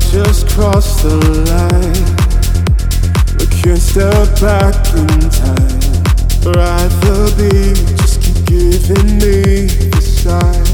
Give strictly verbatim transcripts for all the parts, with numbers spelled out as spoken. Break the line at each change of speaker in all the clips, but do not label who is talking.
just crossed the line. We can't step back in time. Ride the beat, just keep giving me the sign.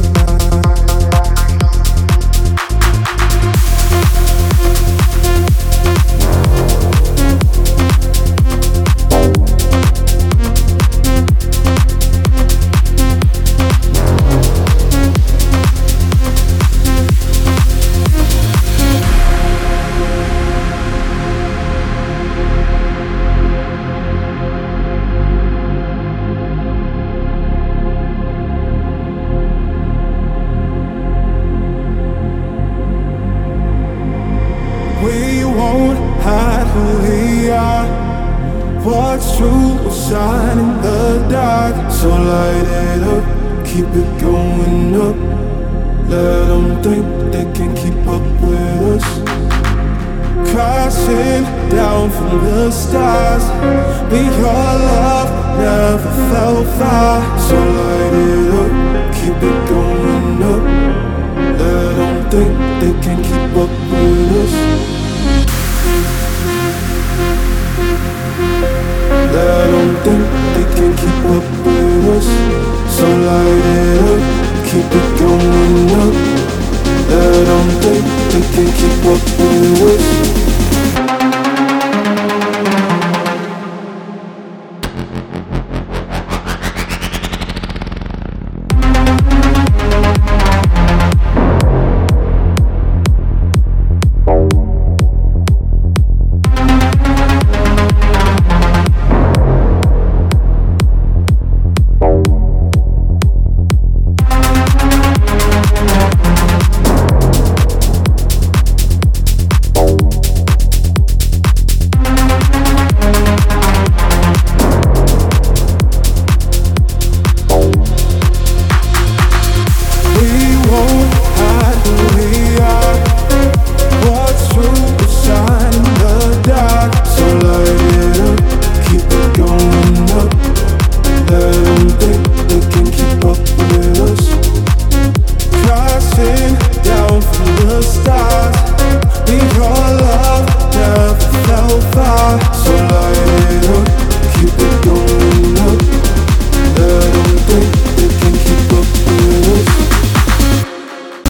We won't hide who we are. What's true will shine in the dark. So light it up, keep it going up. Let them think they can keep up with us. Crashing down from the stars. But your love never fell far. So light it up, keep it going up. Let them think they can keep up with us. Let them think they can keep up with us. So light it up, keep it going up. Let them think they can keep up with us. Down from the stars.